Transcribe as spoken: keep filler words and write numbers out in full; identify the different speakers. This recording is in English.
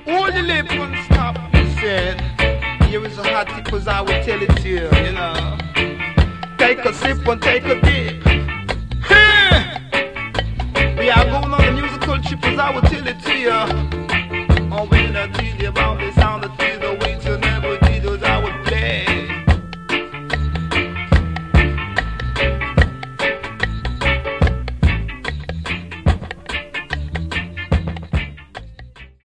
Speaker 1: Hold your lip and stop. Listen, here is a hot tip as I will tell it to you, you know. Take a sip and take a dip. Hey! We are going on a musical trip as I will tell it to you.